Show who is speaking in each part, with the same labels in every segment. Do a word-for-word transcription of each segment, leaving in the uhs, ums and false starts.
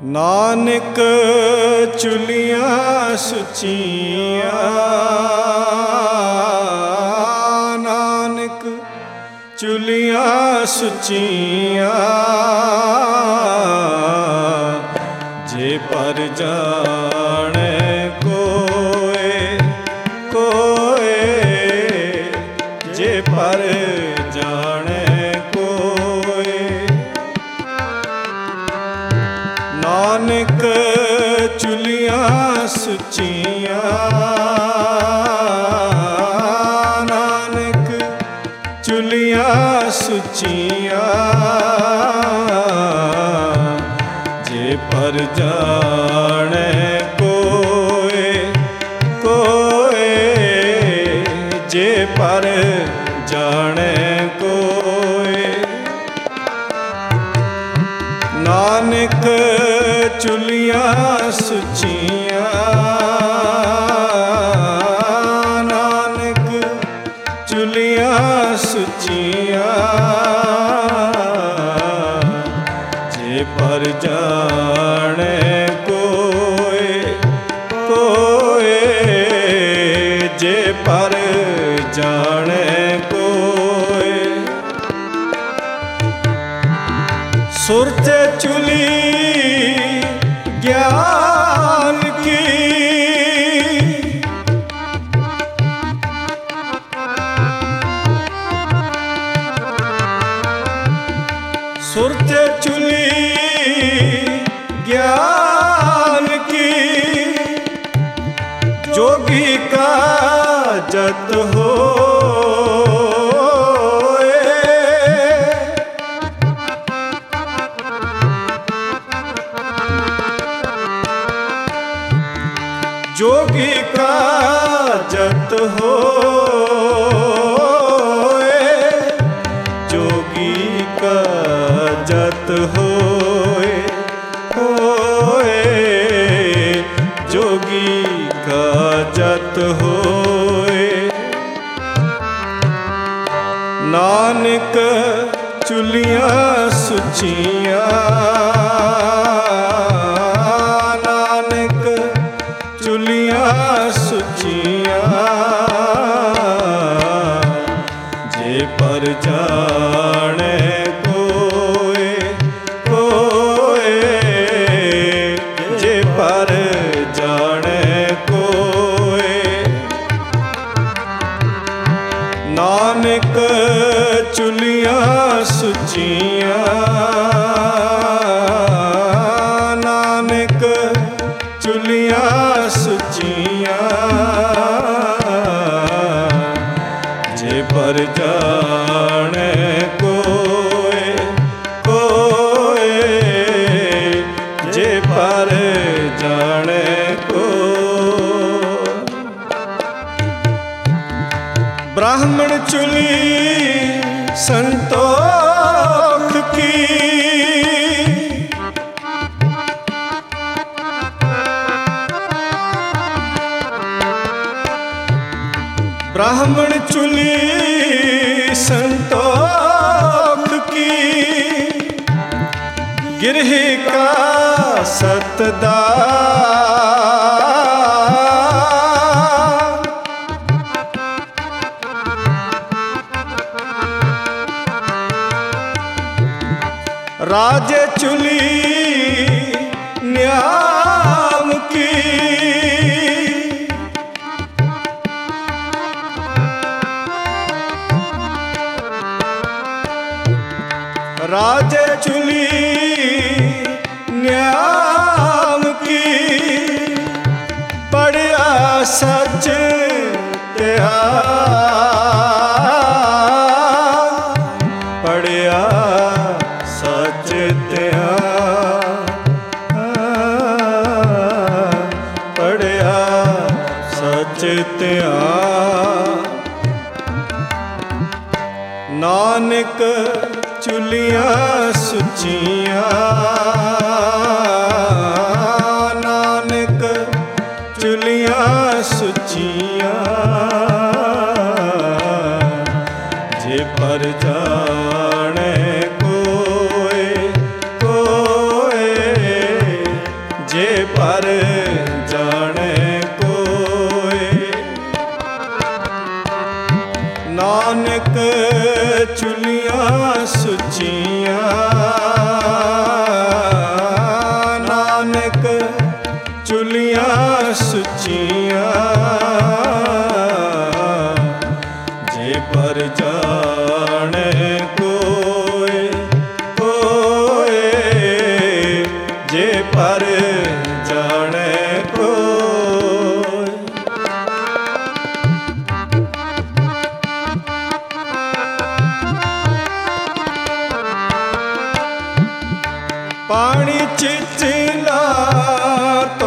Speaker 1: नानक चुलियां सुचियां, नानक चुलियां सुचियां, जे पर जाने कोय कोय, जे पर जाने कोय। नानक चुलियां सुचियां, नानक चुलियां सुचियां, जे पर जाने कोय कोय, जे पर जाने कोय। नानक चुलियां सुचियां, नानक चुलियां सुचियां, जे पर जाने कोय कोय, जे पर जाने कोय। सुरत चुली ज्ञान की, सुरत चुली ज्ञान की, जोगी का जत हो जोगी का जत हो, जोगी का जत होए होए, जोगी का जत होए। नानक चुलियां सुचियां, नानक चुलियां सुचियां, जे पर जाने कोय कोय, जे पर जाने कोय। नानक चुलियां सुचियां, नानक चुलियां सुचियां, जे पर जाने कोय कोय, जे पर जाने कोय। ब्राह्मण चुली संतोख की, ब्राह्मण चुली संतोख की, गिरह का सतदार, राज चुली न्याम की, राज चुली न्याम की, पढ़िया सच त्याग, पढ़िया सच त्याग, पढ़िया सच त्याग। नानक चुलियां सुचियां, नानक चुलियां सुचियां, जे पर जाने कोय कोय, सुचिया जे पर जाने कोय कोय जे पर जाने कोय। पानी चिचिला तो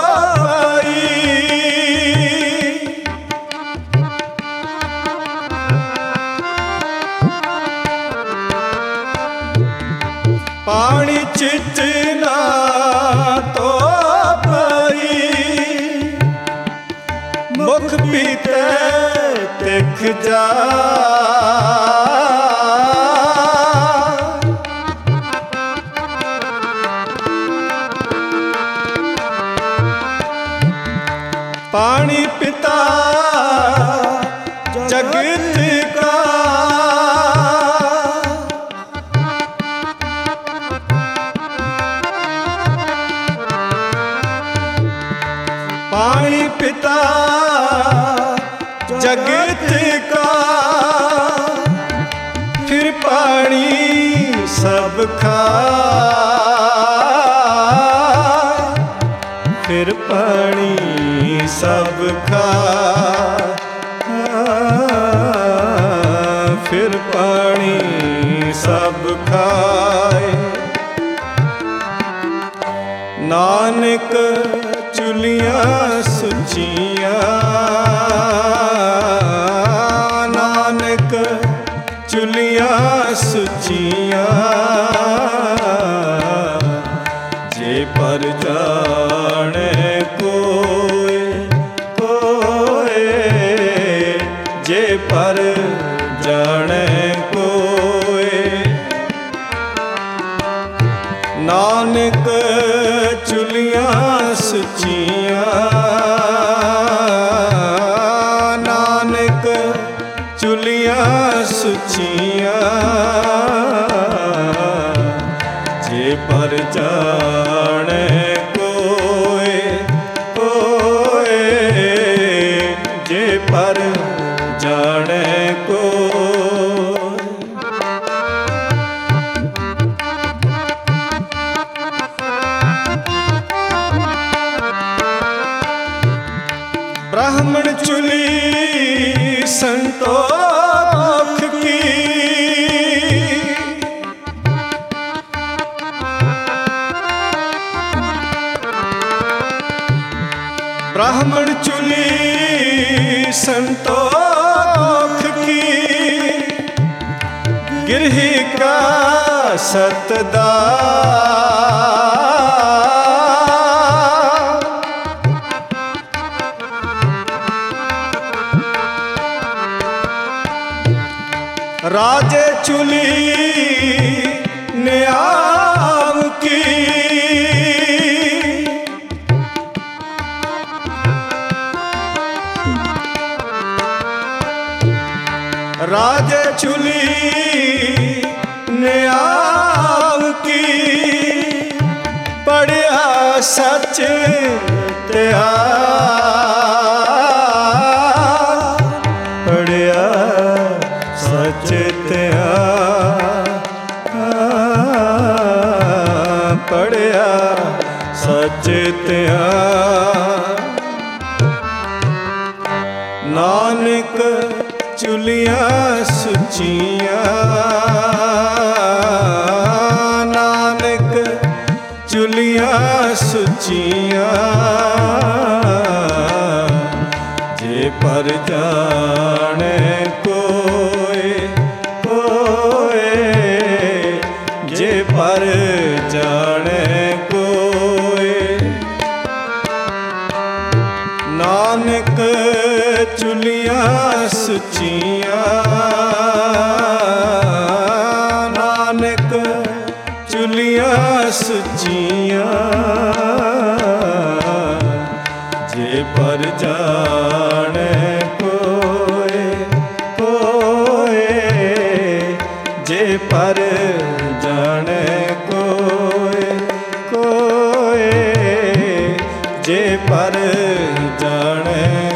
Speaker 1: पानी चिचला तो पाई मुख पीते दिख जा। पानी पिता जगत का पानी पिता जगत का फिर पानी सब खा फिर पानी सब खा फिर पानी सब खाए। नानक चुलिया सुचिया नानक चुलिया सुचिया जे पर जाने कोय कोय जे पर जाने कोय। नानक चुलिया सुचिया नानक चुलिया सुचिया जे पर जाने कोय कोय जे पर जाने कोय। ब्राह्मण चुली संतोख की ब्राह्मण चुली संतोख की गिरही का सतदा राजे चुली न्याम की राजे चुली न्याम की पढ़िया सच त्या पढ़िया सच त्या पढ़िया सच त्या। नानक चुलिया सुचिया नानक चुलिया सुचिया जे पर जाने कोय कोय जे पर जाने कोय। नानक चुलिया सुचिया नानक चुलिया सुचिया जे पर जाने कोय कोय जे पर जाने कोय कोय जे पर पर जाने